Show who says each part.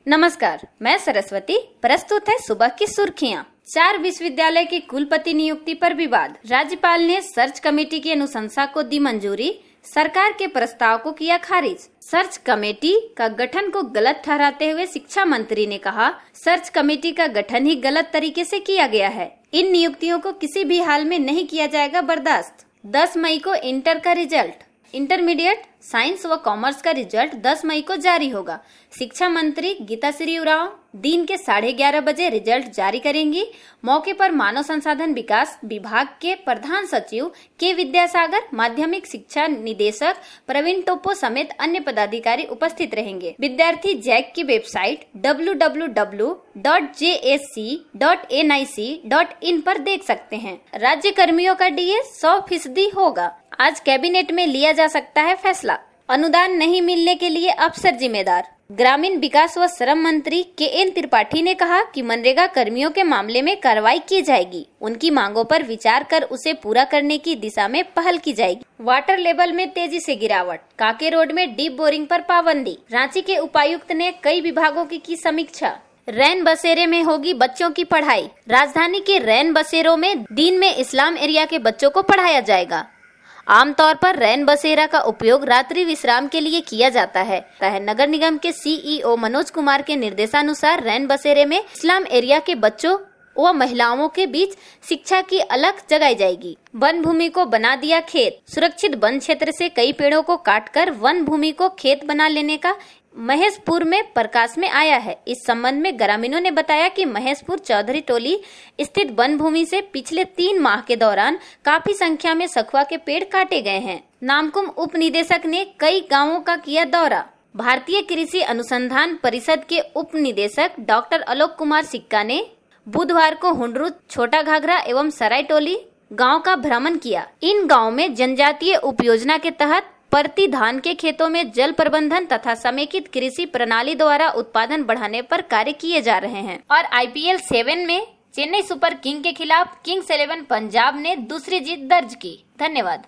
Speaker 1: नमस्कार, मैं सरस्वती। प्रस्तुत है सुबह की सुर्खियां। 4 विश्वविद्यालय की कुलपति नियुक्ति पर विवाद। राज्यपाल ने सर्च कमेटी की अनुशंसा को दी मंजूरी, सरकार के प्रस्ताव को किया खारिज। सर्च कमेटी का गठन को गलत ठहराते हुए शिक्षा मंत्री ने कहा, सर्च कमेटी का गठन ही गलत तरीके से किया गया है। इन नियुक्तियों को किसी भी हाल में नहीं किया जाएगा बर्दाश्त। 10 मई को इंटर का रिजल्ट, इंटरमीडिएट साइंस व कॉमर्स का रिजल्ट 10 मई को जारी होगा। शिक्षा मंत्री गीताश्री उरांव दिन के 11:30 बजे रिजल्ट जारी करेंगी। मौके पर मानव संसाधन विकास विभाग के प्रधान सचिव के विद्यासागर, माध्यमिक शिक्षा निदेशक प्रवीण टोप्पो समेत अन्य पदाधिकारी उपस्थित रहेंगे। विद्यार्थी जैक की वेबसाइट www.jsc.nic.in पर देख सकते हैं। राज्य कर्मियों का डीए 100% होगा। आज कैबिनेट में लिया जा सकता है फैसला। अनुदान नहीं मिलने के लिए अफसर जिम्मेदार। ग्रामीण विकास व श्रम मंत्री के.एन. त्रिपाठी ने कहा कि मनरेगा कर्मियों के मामले में कार्रवाई की जाएगी। उनकी मांगों पर विचार कर उसे पूरा करने की दिशा में पहल की जाएगी। वाटर लेवल में तेजी से गिरावट, कांके रोड में डीप बोरिंग पर पाबंदी। रांची के उपायुक्त ने कई विभागों की समीक्षा। रैन बसेरे में होगी बच्चों की पढ़ाई। राजधानी के रैन बसेरों में दिन में इस्लाम एरिया के बच्चों को पढ़ाया जाएगा। आमतौर पर रैन बसेरा का उपयोग रात्रि विश्राम के लिए किया जाता है। नगर निगम के सीईओ मनोज कुमार के निर्देशानुसार रैन बसेरे में इस्लाम एरिया के बच्चों व महिलाओं के बीच शिक्षा की अलख जगाई जाएगी। वन भूमि को बना दिया खेत। सुरक्षित वन क्षेत्र से कई पेड़ों को काटकर वन भूमि को खेत बना लेने का महेशपुर में प्रकाश में आया है। इस संबंध में ग्रामीणों ने बताया कि महेशपुर चौधरी टोली स्थित वन भूमि से पिछले 3 माह के दौरान काफी संख्या में सखुआ के पेड़ काटे गए हैं। नामकुम उप निदेशक ने कई गांवों का किया दौरा। भारतीय कृषि अनुसंधान परिषद के उप निदेशक डॉक्टर आलोक कुमार सिक्का ने बुधवार को हुंडरू, छोटा घाघरा एवं सराय टोली गाँव का भ्रमण किया। इन गाँव में जनजातीय उपयोजना के तहत प्रति धान के खेतों में जल प्रबंधन तथा समेकित कृषि प्रणाली द्वारा उत्पादन बढ़ाने पर कार्य किए जा रहे हैं। और IPL 7 में चेन्नई सुपर किंग के खिलाफ किंग्स 11 पंजाब ने दूसरी जीत दर्ज की। धन्यवाद।